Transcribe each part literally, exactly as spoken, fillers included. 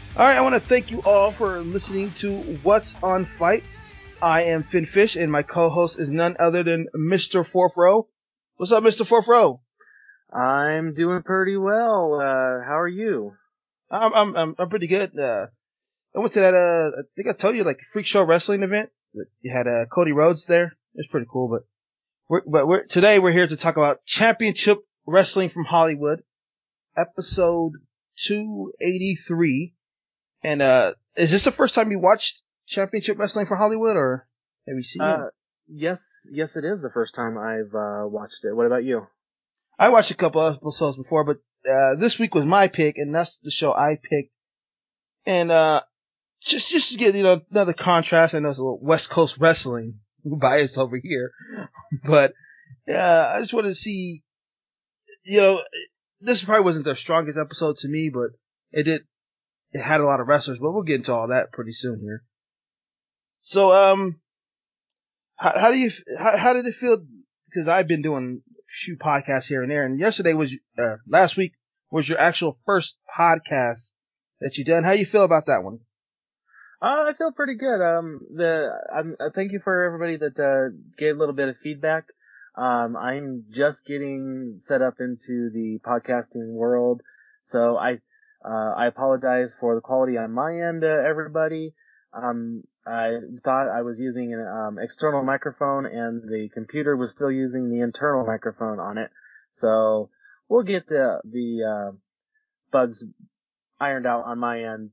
All right, I want to thank you all for listening to What's on Fight. I am Finn Fish, and my co-host is none other than Mister Fourth Row. What's up, Mister Fourth Row? I'm doing pretty well. Uh, how are you? I'm I'm I'm, I'm pretty good. Uh, I went to that. Uh, I think I told you like freak show wrestling event. You had uh, Cody Rhodes there. It's pretty cool. But we're but we're today we're here to talk about Championship Wrestling from Hollywood, episode two eighty-three. And uh, is this the first time you watched Championship Wrestling from Hollywood, or have you seen it? Uh, yes, yes, it is the first time I've uh, watched it. What about you? I watched a couple of episodes before, but uh, this week was my pick, and that's the show I picked. And uh, just just to get you know another contrast, I know it's a little West Coast wrestling bias over here, but uh, I just wanted to see, you know, this probably wasn't their strongest episode to me, but it did it had a lot of wrestlers. But we'll get into all that pretty soon here. So um, how, how do you how, how did it feel? Because I've been doing a few podcasts here and there, and yesterday was uh, last week was your actual first podcast that you done. How you feel about that one? Uh, I feel pretty good. Um, the I'm, uh, thank you for everybody that uh, gave a little bit of feedback. Um, I'm just getting set up into the podcasting world, so I uh, I apologize for the quality on my end, uh, everybody. Um, I thought I was using an um, external microphone, and the computer was still using the internal microphone on it. So we'll get the the uh, bugs ironed out on my end.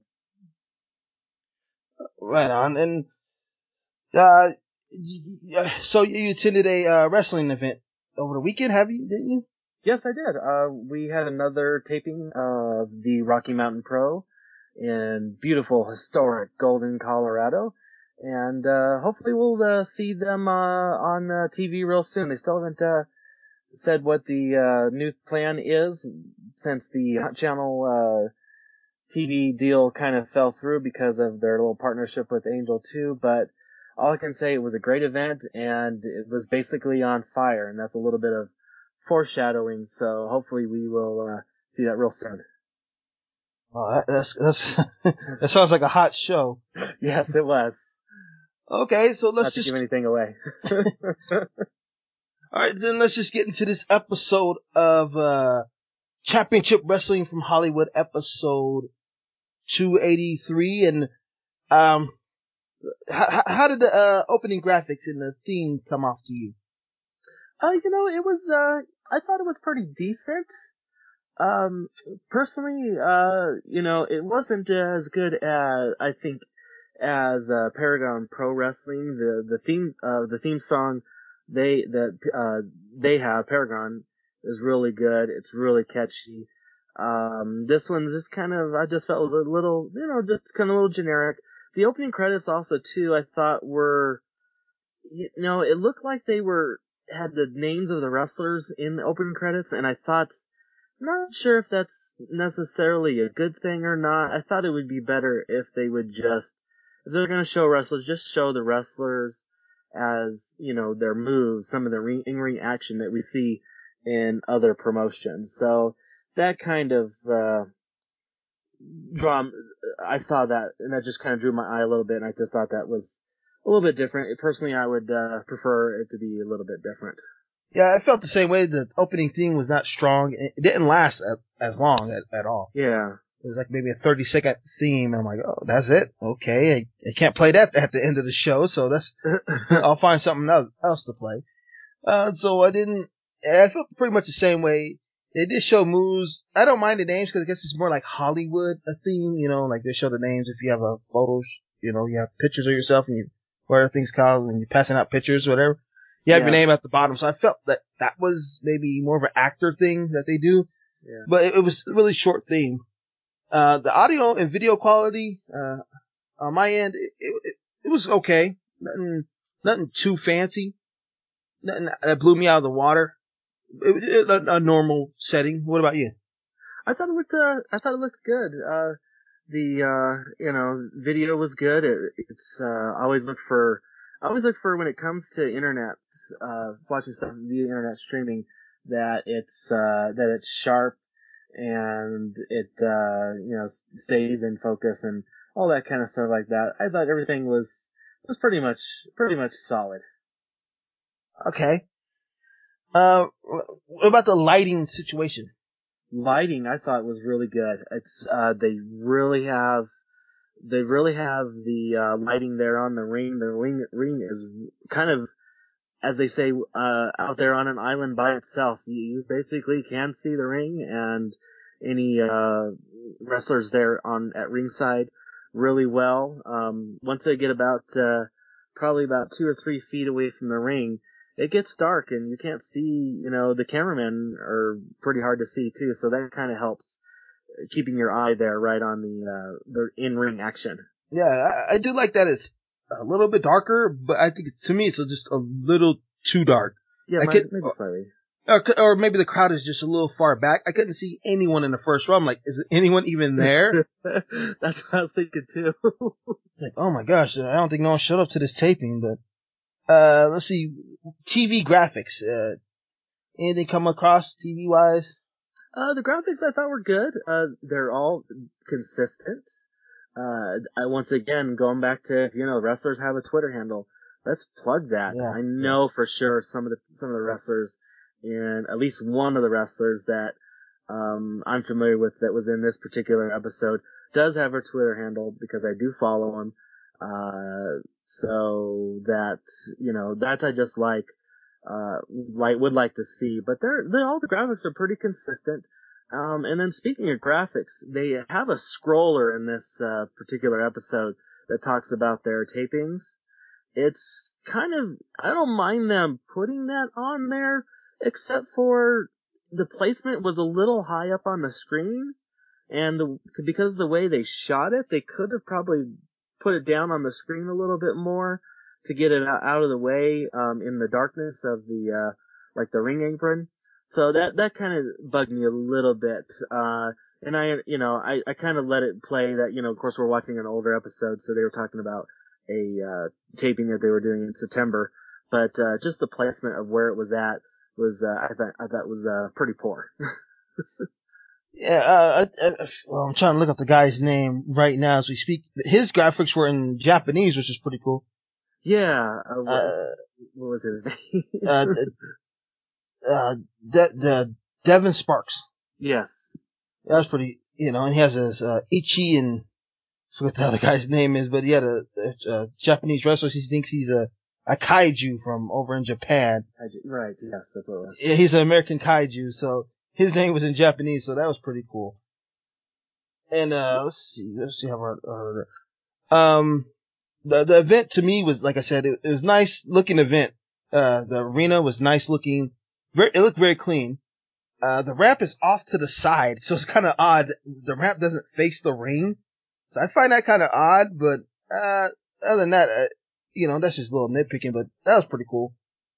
Right on. And uh, so you attended a uh, wrestling event over the weekend, have you? Didn't you? Yes, I did. Uh, we had another taping of the Rocky Mountain Pro in beautiful, historic Golden, Colorado. And, uh, hopefully we'll, uh, see them, uh, on, uh, T V real soon. They still haven't, uh, said what the, uh, new plan is since the Hot Channel, uh, T V deal kind of fell through because of their little partnership with Angel two, but all I can say, it was a great event, and it was basically on fire, and that's a little bit of foreshadowing, so hopefully we will uh, see that real soon. Oh, that's that's that sounds like a hot show. Yes, it was. Okay, so let's Not to give just anything away. all right. Then let's just get into this episode of uh, Championship Wrestling from Hollywood, episode two eighty-three. And um, how, how did the uh, opening graphics and the theme come off to you? uh, you know, it was, uh, I thought it was pretty decent. Um, personally, uh, you know, it wasn't as good as, I think, as, uh, Paragon Pro Wrestling. The, the theme, uh, the theme song they, that, uh, they have, Paragon, is really good. It's really catchy. Um, this one's just kind of, I just felt was a little, you know, just kind of a little generic. The opening credits also, too, I thought were, you know, it looked like they were, had the names of the wrestlers in the opening credits, and I thought, not sure if that's necessarily a good thing or not. I thought it would be better if they would just, if they're going to show wrestlers, just show the wrestlers as, you know, their moves, some of the ring, in-ring action that we see in other promotions. So that kind of, uh, draw, I saw that, and that just kind of drew my eye a little bit, and I just thought that was a little bit different. Personally, I would, uh, prefer it to be a little bit different. Yeah, I felt the same way. The opening theme was not strong. It didn't last as, as long at, at all. Yeah. It was like maybe a thirty second theme. And I'm like, oh, that's it. Okay. I, I can't play that at the end of the show. So that's, I'll find something else to play. Uh, so I didn't, I felt pretty much the same way. They did show moves. I don't mind the names because I guess it's more like Hollywood a theme, you know, like they show the names if you have a photo, you know, you have pictures of yourself and you, whatever things called when you're passing out pictures or whatever. You have Yeah. your name at the bottom. So I felt that that was maybe more of an actor thing that they do. Yeah. But it, it was a really short theme. Uh, the audio and video quality, uh, on my end, it, it, it was okay. Nothing, nothing too fancy. Nothing that blew me out of the water. It, it, a, a normal setting. What about you? I thought it looked, uh, I thought it looked good. Uh, the, uh, you know, video was good. It, it's, uh, I always look for, I always look for when it comes to internet, uh, watching stuff via internet streaming, that it's, uh, that it's sharp and it, uh, you know, stays in focus and all that kind of stuff like that. I thought everything was, was pretty much, pretty much solid. Okay. Uh, what about the lighting situation? Lighting, I thought was really good. It's, uh, they really have, they really have the, uh, lighting there on the ring. The ring, ring is kind of, as they say, uh, out there on an island by itself. You, you basically can see the ring and any, uh, wrestlers there on, at ringside really well. Um, once they get about, uh, probably about two or three feet away from the ring, it gets dark and you can't see, you know, the cameramen are pretty hard to see too, so that kind of helps keeping your eye there right on the, uh, the in-ring action. Yeah, I, I do like that it's a little bit darker, but I think it's, to me it's just a little too dark. Yeah, I maybe, could, maybe slightly. Or, or maybe the crowd is just a little far back. I couldn't see anyone in the first row. I'm like, is anyone even there? That's what I was thinking too. It's like, oh my gosh, I don't think no one showed up to this taping, but, uh, let's see, T V graphics, uh, anything come across T V wise? Uh, the graphics I thought were good. Uh, they're all consistent. Uh, I, once again, going back to, you know, wrestlers have a Twitter handle. Let's plug that. Yeah, I know yeah. for sure some of the, some of the wrestlers and at least one of the wrestlers that, um, I'm familiar with that was in this particular episode does have her Twitter handle because I do follow him. Uh, so that, you know, that I just like, uh, like, would like to see, but they're, they're, all the graphics are pretty consistent. Um, and then speaking of graphics, they have a scroller in this, uh, particular episode that talks about their tapings. It's kind of, I don't mind them putting that on there, except for the placement was a little high up on the screen, and the, because of the way they shot it, they could have probably put it down on the screen a little bit more to get it out of the way, um, in the darkness of the, uh, like the ring apron. So that, that kind of bugged me a little bit. Uh, and I, you know, I, I kind of let it play that, you know, of course we're watching an older episode, so they were talking about a, uh, taping that they were doing in September. But, uh, just the placement of where it was at was, uh, I thought, I thought was, uh, pretty poor. Yeah, uh, I, I, well, I'm trying to look up the guy's name right now as we speak. His graphics were in Japanese, which is pretty cool. Yeah, uh, what, Uh, what was his name? uh, uh, De- De- Devin Sparks. Yes. That was pretty, you know, and he has his, uh, Ichi and, I forget the other guy's name is, but he had a, a, a Japanese wrestler. He thinks he's a, a kaiju from over in Japan. Right, yes, that's what it was. Yeah, he's an American kaiju, so his name was in Japanese, so that was pretty cool. And, uh, let's see, let's see how our, our um, the, the event to me was, like I said, it, it was nice looking event. Uh, the arena was nice looking. Very, it looked very clean. Uh, the ramp is off to the side, so it's kind of odd. The ramp doesn't face the ring. So I find that kind of odd, but, uh, other than that, uh, you know, that's just a little nitpicking, but that was pretty cool.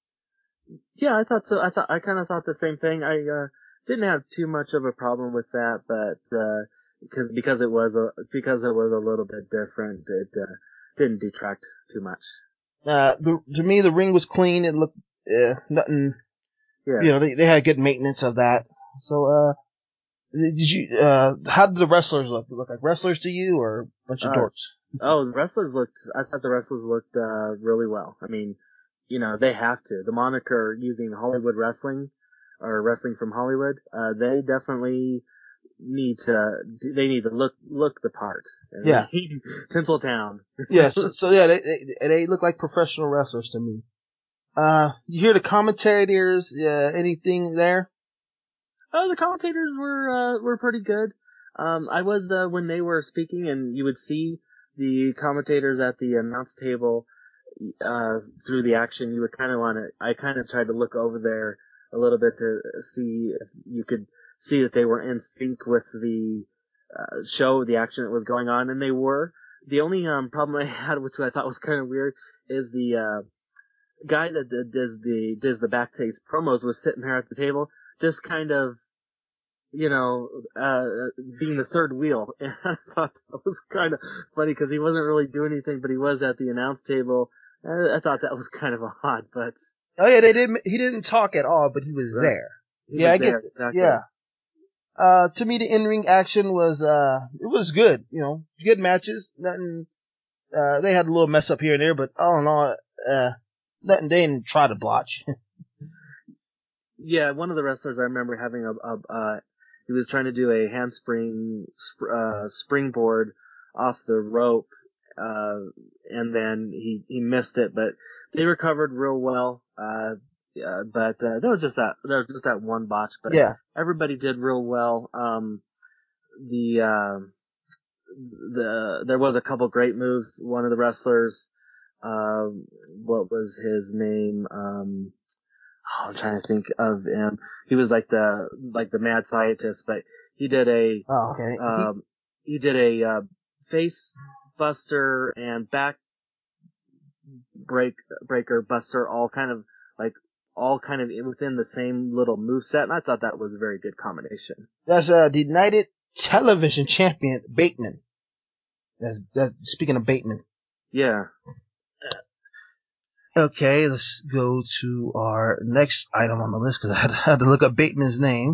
Yeah, I thought so. I thought, I kind of thought the same thing. I, uh, didn't have too much of a problem with that, but, uh, because, because it was a, because it was a little bit different, it, uh, didn't detract too much. Uh, the, to me, the ring was clean. It looked, uh, nothing, Yeah. you know, they, they had good maintenance of that. So, uh, did you, uh, how did the wrestlers look? Look like wrestlers to you or a bunch of Uh, dorks? Oh, the wrestlers looked, I thought the wrestlers looked, uh, really well. I mean, you know, they have to. The moniker using Hollywood Wrestling, or Wrestling from Hollywood, uh, they definitely need to, they need to look, look the part. I Yeah. mean, Tinseltown. Yes. Yeah, so, so yeah, they, they, they look like professional wrestlers to me. Uh, you hear the commentators, uh, anything there? Oh, the commentators were, uh, were pretty good. Um, I was, uh, when they were speaking and you would see the commentators at the announce table, uh, through the action, you would kind of want to, I kind of tried to look over there a little bit to see if you could see that they were in sync with the, uh, show, the action that was going on, and they were. The only, um, problem I had, which I thought was kind of weird, is the, uh, guy that does the, does the backstage promos was sitting there at the table, just kind of, you know, uh, being the third wheel. And I thought that was kind of funny because he wasn't really doing anything, but he was at the announce table. I, I thought that was kind of odd, but. Oh yeah, they didn't, he didn't talk at all, but he was Right. there. He Yeah, was I get, there, exactly. yeah. Uh, to me, the in-ring action was, uh, it was good, you know, good matches. Nothing, uh, they had a little mess up here and there, but all in all, uh, nothing they didn't try to blotch. Yeah, one of the wrestlers I remember having a, a uh, he was trying to do a handspring, sp- uh, springboard off the rope, uh, and then he, he missed it, but they recovered real well, uh, yeah, but, uh, there was just that, there was just that one botch, but Yeah. everybody did real well. Um, the, uh, the, there was a couple great moves. One of the wrestlers, um, what was his name? Um, oh, I'm trying to think of him. He was like the like the mad scientist, but he did a Oh, okay. He, um he did a uh, face buster and back break breaker buster, all kind of like all kind of within the same little move set, and I thought that was a very good combination. that's, uh, the United Television Champion, Bateman. That's, that's, speaking of Bateman. Yeah. Okay, let's go to our next item on the list because I had, had to look up Bateman's name.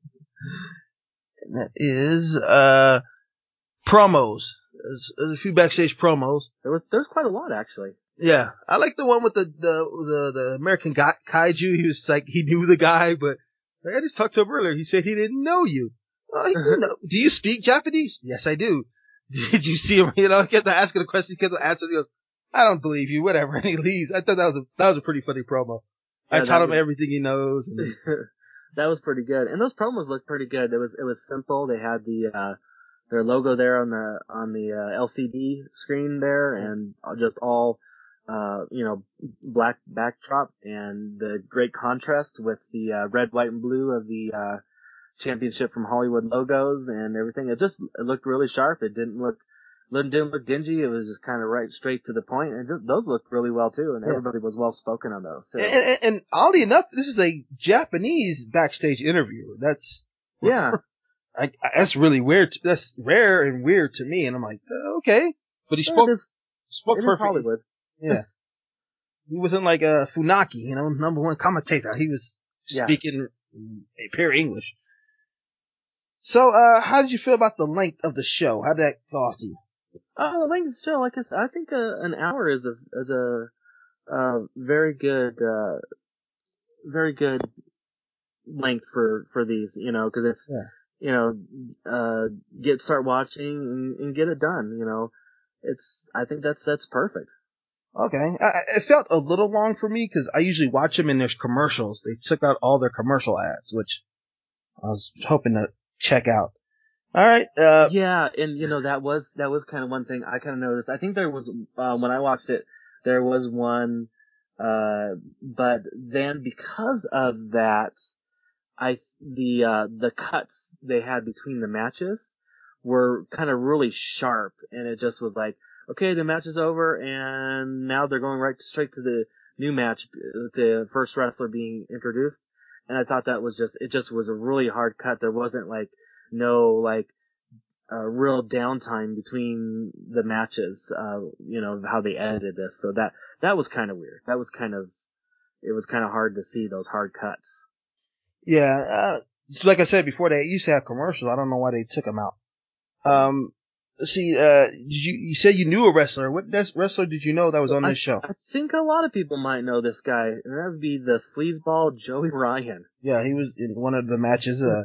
And that is, uh, promos. There's, there's a few backstage promos. There was there's quite a lot actually. Yeah, I like the one with the the the, the American guy, kaiju. He was like he knew the guy, but I just talked to him earlier. He said he didn't know you. Oh, he didn't know. Do you speak Japanese? Yes, I do. Did you see him? You know, he kept asking the question. He kept answering. He goes, "I don't believe you." Whatever, and he leaves. I thought that was a that was a pretty funny promo. Yeah, I taught him was, everything he knows. And that was pretty good, and those promos looked pretty good. It was it was simple. They had the uh their logo there on the on the uh, L C D screen there, and just all uh you know black backdrop, and the great contrast with the uh, red, white, and blue of the uh championship from Hollywood logos and everything. It just it looked really sharp. It didn't look it didn't look dingy. It was just kind of right straight to the point, and just, those looked really well too. And yeah. everybody was well spoken on those too. And, and, and oddly enough, this is a Japanese backstage interviewer. That's yeah. I, I, that's really weird. That's rare and weird to me. And I'm like, uh, okay. But he spoke, it is, spoke it perfect. Is Hollywood. Yeah. He wasn't like a Funaki, you know, number one commentator. He was speaking yeah. pure English. So, uh, how did you feel about the length of the show? How did that go off to you? Oh, the length of the show, like I said, I think uh, an hour is a, is a, uh, very good, uh, very good length for, for these, you know, cause it's, yeah. you know, uh, get, start watching and, and get it done, you know. It's, I think that's, that's perfect. Okay. I, it felt a little long for me because I usually watch them and there's commercials. They took out all their commercial ads, which I was hoping to check out. All right. Uh, yeah. And, you know, that was, that was kind of one thing I kind of noticed. I think there was, uh, when I watched it, there was one, uh, but then because of that, I, the, uh, the cuts they had between the matches were kind of really sharp, and it just was like, okay, the match is over, and now they're going right straight to the new match, with the first wrestler being introduced. And I thought that was just, it just was a really hard cut. There wasn't like, no, like, uh, real downtime between the matches, uh, you know, how they edited this. So that, that was kind of weird. That was kind of, it was kind of hard to see those hard cuts. Yeah, uh, like I said before, they used to have commercials. I don't know why they took them out. Um, see, uh, did you, you said you knew a wrestler. What wrestler did you know that was on I, this show? I think a lot of people might know this guy, and that would be the sleazeball Joey Ryan. Yeah, he was in one of the matches. Uh,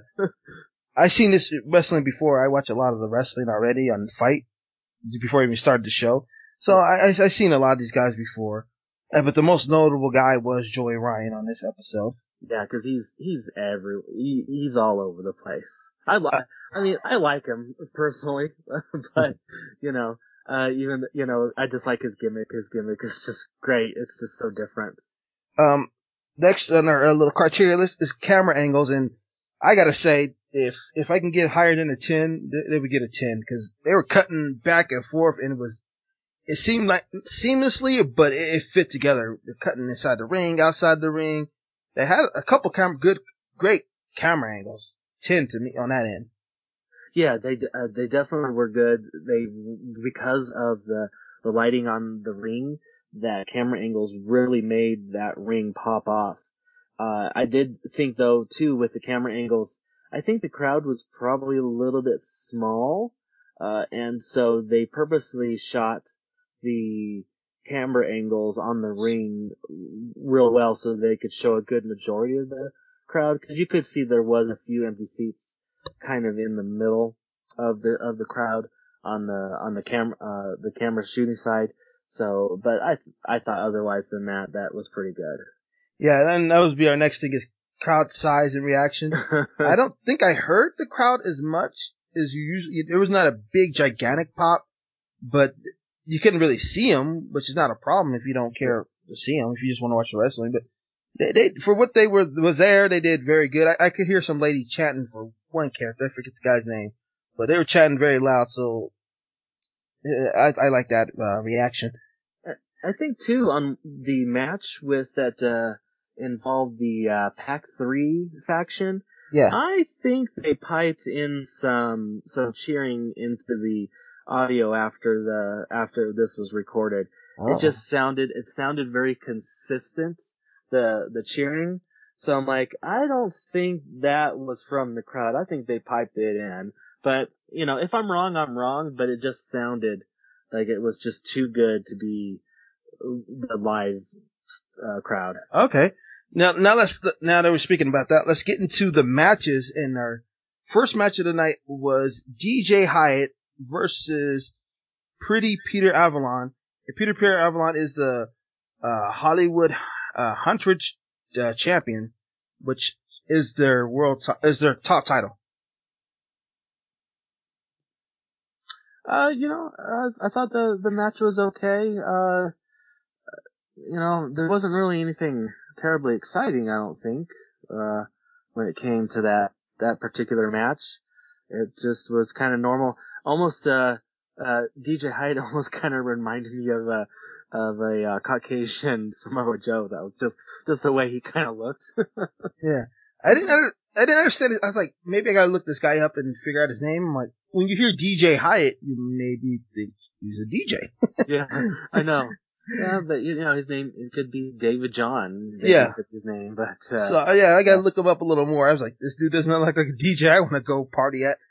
I seen this wrestling before. I watch a lot of the wrestling already on Fight before I even started the show. So yeah. I, I, I seen a lot of these guys before. Uh, but the most notable guy was Joey Ryan on this episode. Yeah, because he's he's every he, he's all over the place. I li- uh, I mean I like him personally, but you know, uh, even you know I just like his gimmick. His gimmick is just great. It's just so different. Um, next on our little criteria list is camera angles, and I gotta say, if if I can get higher than a ten, they, they would get a ten because they were cutting back and forth, and it was it seemed like seamlessly, but it, it fit together. They're cutting inside the ring, outside the ring. They had a couple cam- good, great camera angles. ten to me on that end. Yeah, they uh, they definitely were good. They because of the the lighting on the ring, that camera angles really made that ring pop off. Uh, I did think though too with the camera angles, I think the crowd was probably a little bit small, uh, and so they purposely shot the camera angles on the ring real well so they could show a good majority of the crowd, because you could see there was a few empty seats kind of in the middle of the of the crowd on the on the camera uh, the camera shooting side. So, but I I thought otherwise than that, that was pretty good. Yeah, then that would be our next thing is crowd size and reaction. I don't think I heard the crowd as much as you usually. There was not a big gigantic pop, but you couldn't really see them, which is not a problem if you don't care to see them, if you just want to watch the wrestling. But they, they for what they were was there, they did very good. I, I could hear some lady chanting for one character. I forget the guy's name, but they were chanting very loud. So I, I like that uh, reaction. I think too on the match with that uh, involved the uh, Pac three faction. Yeah, I think they piped in some some cheering into the audio after the after this was recorded. oh. It just sounded it sounded very consistent, the the cheering. So I'm like, I don't think that was from the crowd. I think they piped it in. But you know, if I'm wrong, I'm wrong. But it just sounded like it was just too good to be the live uh, crowd. Okay. Now, now let's, now that we're speaking about that, let's get into the matches. And our first match of the night was D J Hyatt versus Pretty Peter Avalon. And Peter Peter Avalon is the, uh, Hollywood, uh, Huntrich, uh, champion, which is their world, to- is their top title. Uh, you know, uh, I thought the, the match was okay. Uh, you know, there wasn't really anything terribly exciting, I don't think, uh, when it came to that, that particular match. It just was kind of normal. Almost, uh, uh, D J Hyde almost kind of reminded me of a, of a, uh, Caucasian Samoa Joe, though. Just, just the way he kind of looked. Yeah. I didn't, under, I didn't understand it. I was like, maybe I gotta look this guy up and figure out his name. I'm like, when you hear D J Hyatt, you maybe think he's a D J. Yeah, I know. Yeah, but you know, his name, it could be David John. Maybe Yeah. his name, but, uh, So, yeah, I gotta look him up a little more. I was like, this dude doesn't look like a D J I want to go party at.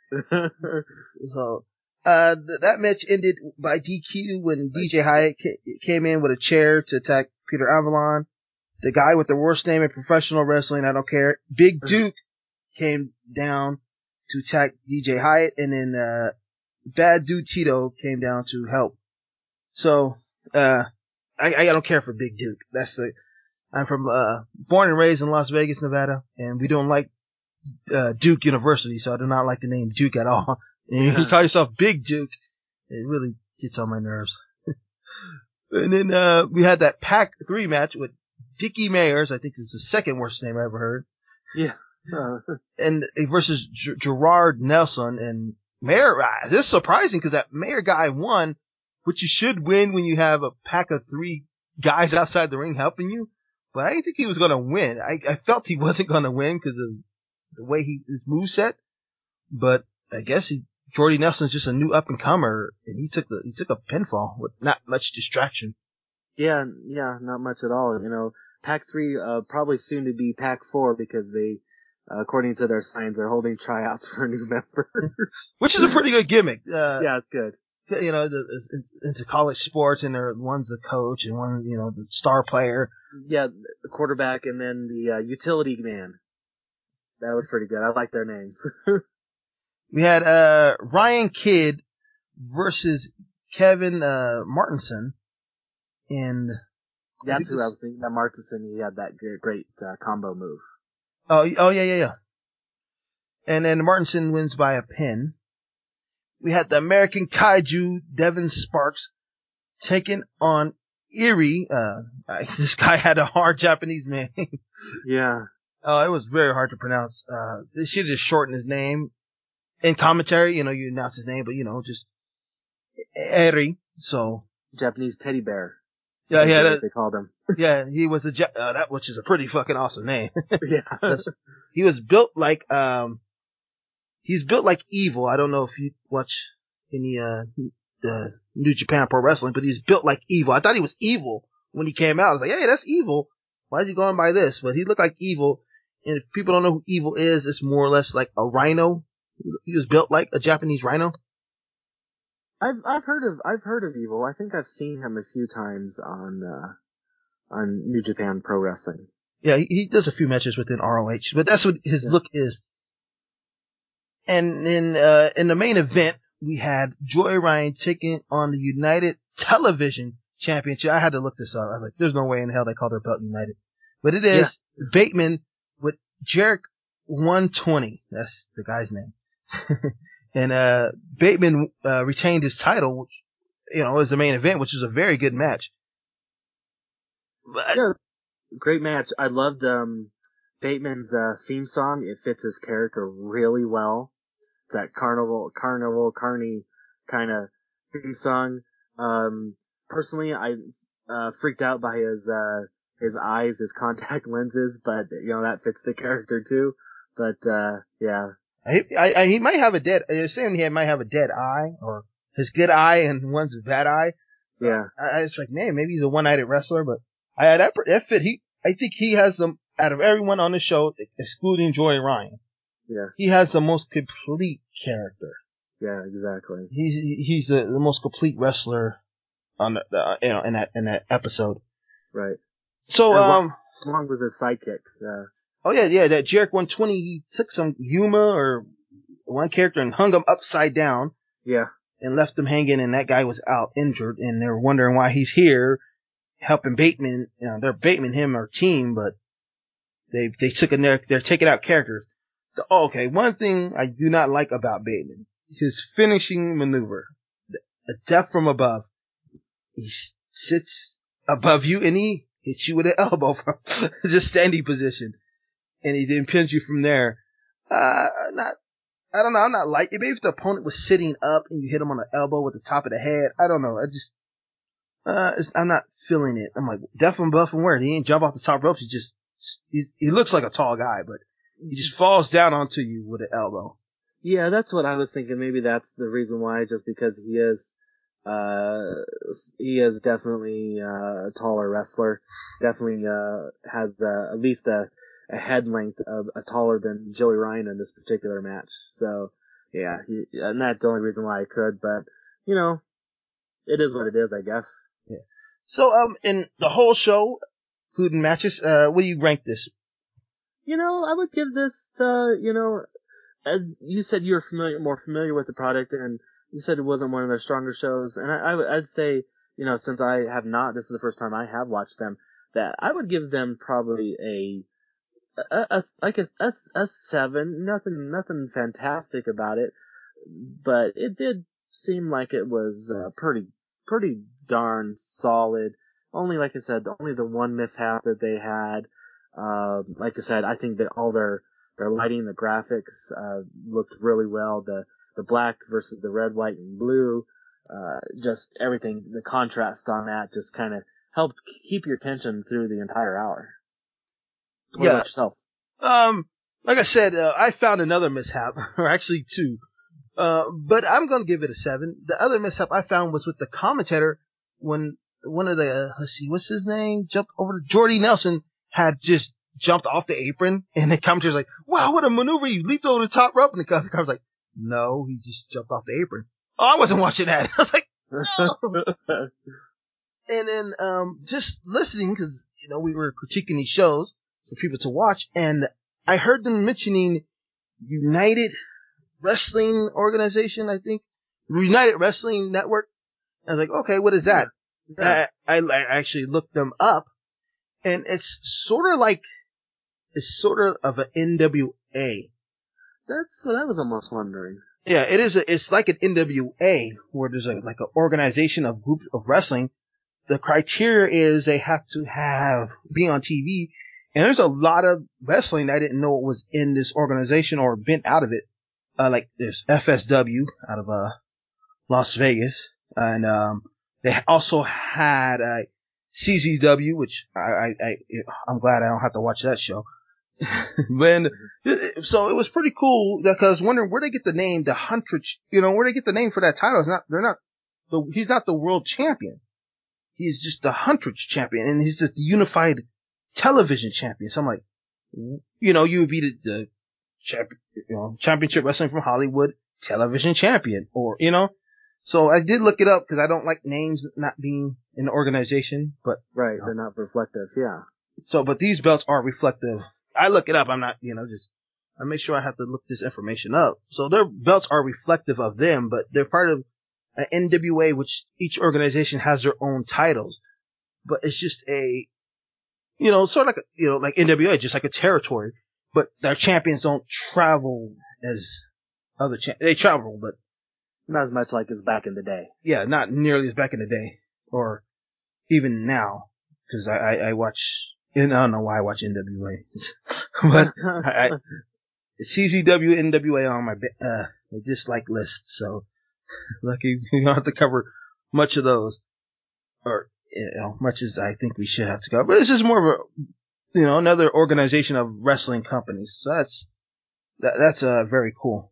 So, uh, th- that match ended by D Q when D J Hyatt ca- came in with a chair to attack Peter Avalon. The guy with the worst name in professional wrestling, I don't care. Big Duke came down to attack D J Hyatt, and then, uh, Bad Dude Tito came down to help. So, uh, I, I don't care for Big Duke. That's the, I'm from, uh, born and raised in Las Vegas, Nevada, and we don't like, uh, Duke University, so I do not like the name Duke at all. And you call yourself Big Duke, it really gets on my nerves. And then, uh, we had that Pac three match with Dickie Mayers, I think it's the second worst name I ever heard. Yeah. Uh, and versus G- Gerard Nelson and Mayor. Uh, this is surprising because that Mayor guy won, which you should win when you have a pack of three guys outside the ring helping you. But I didn't think he was going to win. I, I felt he wasn't going to win because of the way he his moveset. But I guess he, Jordy Nelson's just a new up and comer, and he took the he took a pinfall with not much distraction. yeah, yeah, not much at all. You know, Pac three, uh, probably soon to be Pac four because they, uh, according to their signs, are holding tryouts for a new member. Which is a pretty good gimmick. Uh, yeah, it's good. You know, the, into college sports, and there one's a coach and one, you know, the star player. Yeah, the quarterback and then the uh, utility man. That was pretty good. I like their names. We had uh Ryan Kidd versus Kevin uh Martinson, and that's who I was thinking. That Martinson, he had that great, great uh, combo move. Oh, oh yeah, yeah, yeah. And then Martinson wins by a pin. We had the American Kaiju, Devin Sparks, taking on Erie. Uh, this guy had a hard Japanese name. Yeah. Oh, it was very hard to pronounce. Uh, they should just shorten his name. In commentary, you know, you announce his name, but you know, just Eri. So Japanese teddy bear. Yeah, yeah, that, they called him. Yeah, he was the uh, that, which is a pretty fucking awesome name. Yeah. He was built like um, he's built like Evil. I don't know if you watch any uh, uh New Japan Pro Wrestling, but he's built like Evil. I thought he was Evil when he came out. I was like, hey, that's Evil. Why is he going by this? But he looked like Evil, And if people don't know who Evil is, it's more or less like a rhino. He was built like a Japanese rhino. I've I've heard of I've heard of Evil. I think I've seen him a few times on uh, on New Japan Pro Wrestling. Yeah, he, he does a few matches within R O H, but that's what his yeah. look is. And in uh, in the main event, we had Joey Ryan taking on the United Television Championship. I had to look this up. I was like, "There's no way in hell they call their belt United," but it is yeah. Bateman with Jarek one twenty. That's the guy's name. And uh Bateman uh, retained his title, which, you know, as the main event, which is a very good match. But, yeah, great match. I loved um Bateman's uh, theme song. It fits his character really well. It's that carnival, carnival, carny kind of theme song. Um, personally, I uh, freaked out by his uh, his eyes, his contact lenses, but you know that fits the character too. But uh, yeah. I, I, I, he might have a dead, they're saying he might have a dead eye, or his good eye and one's bad eye. So yeah. I, I was like, man, maybe he's a one-eyed wrestler, but I, that, that fit, he, I think he has the, out of everyone on the show, excluding Joey Ryan, yeah, he has the most complete character. Yeah, exactly. He's, he's the, the most complete wrestler on the, uh, you know, in that, in that episode. Right. So, and um, along with his sidekick, yeah. Oh yeah, yeah, that Jarek one twenty, he took some Yuma or one character and hung him upside down. Yeah. And left him hanging, and that guy was out injured, and they're wondering why he's here helping Bateman. You know, they're Bateman, him, or team, but they, they took in their, they're taking out characters. The, oh, okay, one thing I do not like about Bateman, his finishing maneuver, the, the death from above. He sits above you and he hits you with an elbow from just standing position. And he then pins you from there. Uh, not, I don't know, I'm not like, maybe if the opponent was sitting up and you hit him on the elbow with the top of the head, I don't know, I just, uh, it's, I'm not feeling it. I'm like, deaf and buff and where? He ain't jump off the top ropes, he just, he's, he looks like a tall guy, but he just falls down onto you with an elbow. Yeah, that's what I was thinking, maybe that's the reason why, just because he is, uh, he is definitely, uh, a taller wrestler, definitely, uh, has, uh, at least a, a head length of a taller than Joey Ryan in this particular match. So, yeah, he, and that's the only reason why I could, but, you know, it is what it is, I guess. Yeah. So, um, in the whole show, including matches, uh, what do you rank this? You know, I would give this, uh, you know, as you said, you're familiar, more familiar with the product, and you said it wasn't one of their stronger shows, and I, I, I'd say, you know, since I have not, this is the first time I have watched them, that I would give them probably a, A, a, like a, a, a seven, nothing, nothing fantastic about it, but it did seem like it was uh, pretty, pretty darn solid. Only, like I said, only the one mishap that they had. Uh, like I said, I think that all their their lighting, the graphics uh, looked really well. The the black versus the red, white, and blue, uh, just everything. The contrast on that just kind of helped keep your attention through the entire hour. What yeah. about yourself? Um, like I said, uh, I found another mishap, or actually two. Uh, but I'm gonna give it a seven. The other mishap I found was with the commentator when one of the, uh, let's see, what's his name? Jumped over to Jordy Nelson had just jumped off the apron, and the commentator's like, wow, what a maneuver, you leaped over the top rope, and the commentator's like, no, he just jumped off the apron. Oh, I wasn't watching that. I was like, no. And then, um, just listening, cause, you know, we were critiquing these shows for people to watch, and I heard them mentioning United Wrestling Organization, I think. United Wrestling Network. I was like, okay, what is that? Yeah. I, I, I actually looked them up, and it's sort of like, it's sort of an N W A. That's what I was almost wondering. Yeah, it is a, it's like an N W A, where there's a, like an organization of group of wrestling. The criteria is they have to have, be on T V, and there's a lot of wrestling I didn't know was in this organization or been out of it. Uh, like there's F S W out of, uh, Las Vegas, and, um, they also had, uh, C Z W, which I, I, I, I'm glad I don't have to watch that show. When, so it was pretty cool because I was wondering where they get the name, the Huntrich, you know, where they get the name for that title. It's not, they're not, the, he's not the world champion. He's just the Huntrich champion, and he's just the unified television champion. So I'm like, you know, you would be the, the champ, you know, championship wrestling from Hollywood television champion, or, you know. So I did look it up because I don't like names not being in the organization, but. Right, You know, they're not reflective, yeah. So, but these belts are reflective. I look it up. I'm not, you know, just, I make sure I have to look this information up. So their belts are reflective of them, but they're part of an N W A, which each organization has their own titles. But it's just a, you know, sort of like, a, you know, like N W A, just like a territory. But their champions don't travel as other champions. They travel, but. Not as much like as back in the day. Yeah, not nearly as back in the day. Or even now. Cause I, I, I watch, and I don't know why I watch N W A. But I, I C Z W, N W A on my, uh, my dislike list. So lucky we don't have to cover much of those. Or, you know, much as I think we should have to cover. But it's just more of a, you know, another organization of wrestling companies. So that's, that, that's, uh, very cool.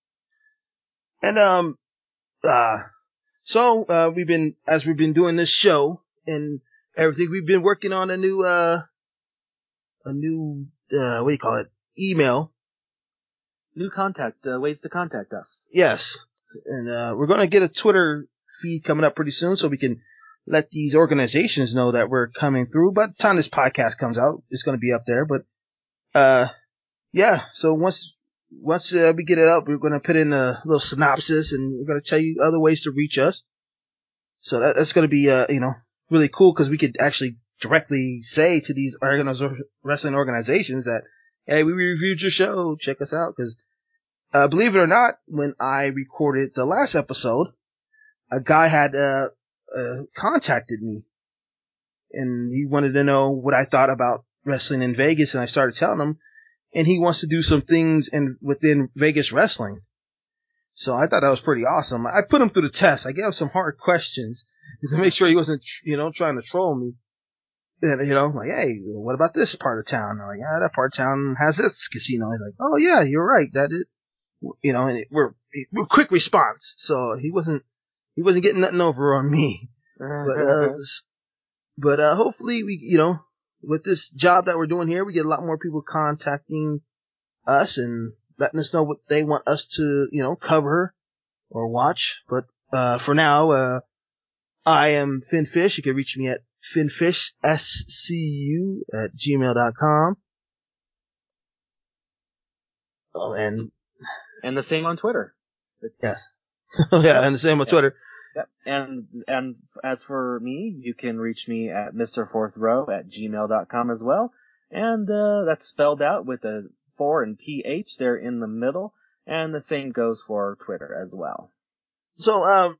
And, um, uh, so, uh, we've been, as we've been doing this show and everything, we've been working on a new, uh, a new, uh, what do you call it? Email. New contact, uh, ways to contact us. Yes. And, uh, we're going to get a Twitter feed coming up pretty soon so we can let these organizations know that we're coming through. By the time this podcast comes out, it's going to be up there. But, uh, yeah. So once, once uh, we get it up, we're going to put in a little synopsis and we're going to tell you other ways to reach us. So that, that's going to be, uh, you know, really cool because we could actually directly say to these organiz- wrestling organizations that, hey, we reviewed your show. Check us out. Because, uh, believe it or not, when I recorded the last episode, a guy had, uh, uh, contacted me and he wanted to know what I thought about wrestling in Vegas. And I started telling him, and he wants to do some things in, within Vegas wrestling. So I thought that was pretty awesome. I put him through the test. I gave him some hard questions to make sure he wasn't, you know, trying to troll me. And, you know, like, hey, what about this part of town? I'm like, yeah, that part of town has this casino. He's like, oh yeah, you're right. That is, you know, and it, we're, we're quick response. So he wasn't, he wasn't getting nothing over on me. But, uh, but, uh, hopefully we, you know, with this job that we're doing here, we get a lot more people contacting us and letting us know what they want us to, you know, cover or watch. But, uh, for now, uh, I am Finn Fish. You can reach me at finfish, S C U, at gmail dot com. Oh, and. And the same on Twitter. Yes. yeah, yep. And the same on yep. Twitter. Yep. And, and as for me, you can reach me at Mister Fourth Row at gmail dot com as well. And, uh, that's spelled out with a four and T H there in the middle. And the same goes for Twitter as well. So, um,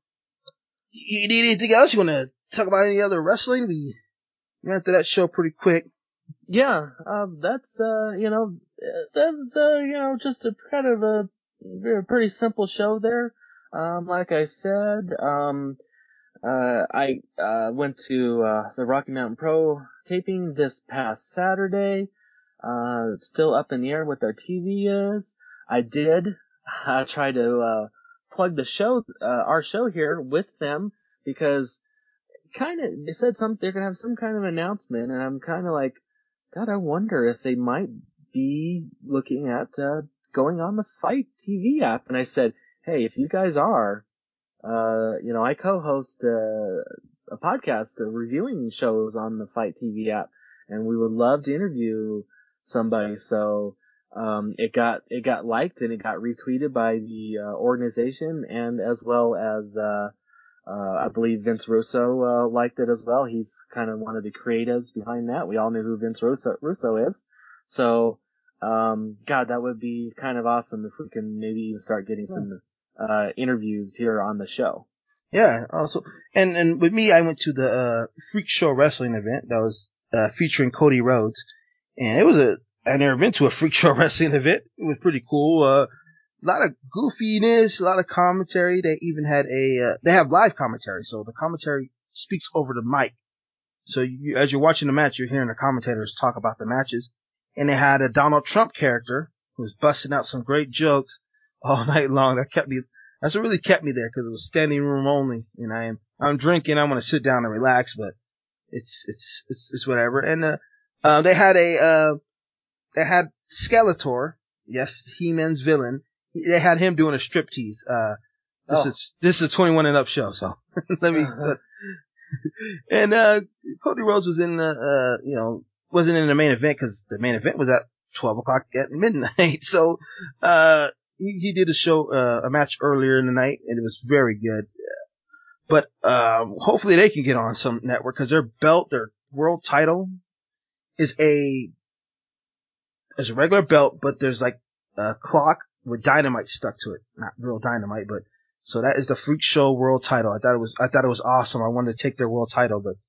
you need anything else? You want to talk about any other wrestling? We went through that show pretty quick. Yeah, um, that's, uh, you know, that's, uh, you know, just a kind of a, a pretty simple show there. Um, like I said, um, uh, I, uh, went to, uh, the Rocky Mountain Pro taping this past Saturday. Uh, still up in the air what their T V is. I did, uh, try to, uh, plug the show, uh, our show here with them because kind of, they said some, they're gonna have some kind of announcement and I'm kind of like, God, I wonder if they might be looking at, uh, going on the Fight T V app. And I said, hey, if you guys are, uh, you know, I co-host, uh, a podcast uh, reviewing shows on the Fight T V app and we would love to interview somebody. So, um, it got, it got liked and it got retweeted by the, uh, organization and as well as, uh, Uh, I believe Vince Russo, uh, liked it as well. He's kind of one of the creatives behind that. We all knew who Vince Russo, Russo is. So, um, God, that would be kind of awesome if we can maybe even start getting some, uh, interviews here on the show. Yeah, also, and, and with me, I went to the, uh, Freak Show Wrestling event that was, uh, featuring Cody Rhodes. And it was a, I've never been to a Freak Show Wrestling event. It was pretty cool. Uh, A lot of goofiness, a lot of commentary. They even had a, uh, they have live commentary, so the commentary speaks over the mic. So you, as you're watching the match, you're hearing the commentators talk about the matches. And they had a Donald Trump character who was busting out some great jokes all night long. That kept me, that's what really kept me there because it was standing room only. And I am, I'm drinking, I'm going to sit down and relax, but it's, it's, it's, it's whatever. And, uh, uh, they had a, uh, they had Skeletor, yes, He-Man's villain. They had him doing a striptease. Uh, this Oh. is this is a twenty-one and up show, so let me. Uh, and uh, Cody Rhodes was in the, uh, you know, wasn't in the main event because the main event was at twelve o'clock at midnight. So, uh, he, he did a show, uh, a match earlier in the night, and it was very good. But um, hopefully they can get on some network because their belt, their world title, is a is a regular belt, but there's like a clock with dynamite stuck to it. Not real dynamite, but so that is the Freak Show World Title. I thought it was I thought it was awesome. I wanted to take their world title, but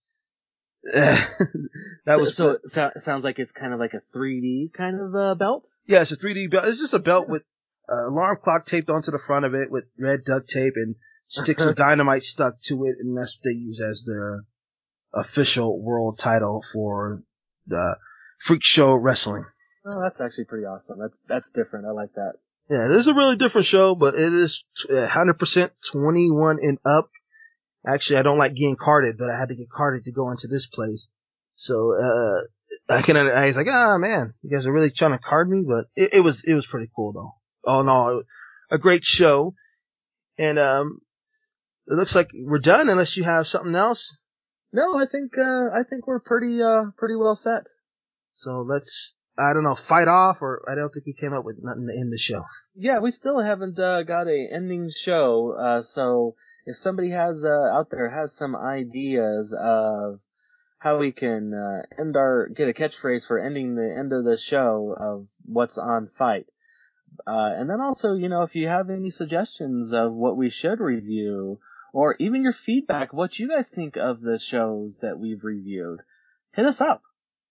uh, that so, was so it so, sounds like it's kind of like a three D kind of uh, belt. Yeah, it's a three D belt. It's just a belt with an alarm clock taped onto the front of it with red duct tape and sticks of dynamite stuck to it, and that's what they use as their official world title for the Freak Show Wrestling. Oh, that's actually pretty awesome. That's that's different. I like that. Yeah, this is a really different show, but it is one hundred percent twenty-one and up. Actually, I don't like getting carded, but I had to get carded to go into this place. So, uh, I can, I was like, ah, man, you guys are really trying to card me, but it, it was, it was pretty cool though. All in all, a great show. And, um, it looks like we're done unless you have something else. No, I think, uh, I think we're pretty, uh, pretty well set. So let's, I don't know, fight off, or I don't think we came up with nothing to end the show. Yeah, we still haven't, uh, got a ending show, uh, so if somebody has, uh, out there has some ideas of how we can, uh, end our, get a catchphrase for ending the end of the show of what's on Fight. Uh, and then also, you know, if you have any suggestions of what we should review, or even your feedback, what you guys think of the shows that we've reviewed, hit us up.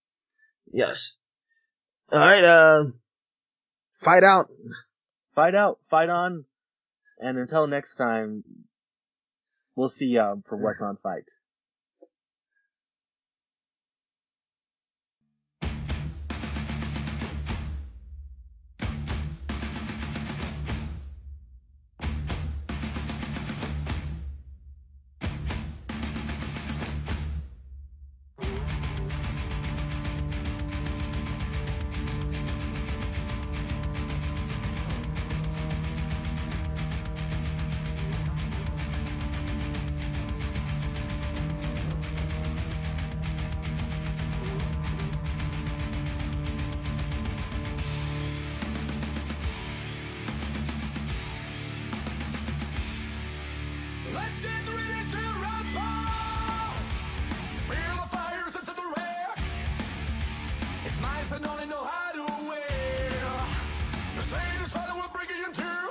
Yes. All right, uh, fight out. Fight out, fight on, and until next time, we'll see ya for what's on Fight. Let's get ready to rumble! Feel the fires into the red. It's nice and only know how to win. The stage is solid, we're bringing you to.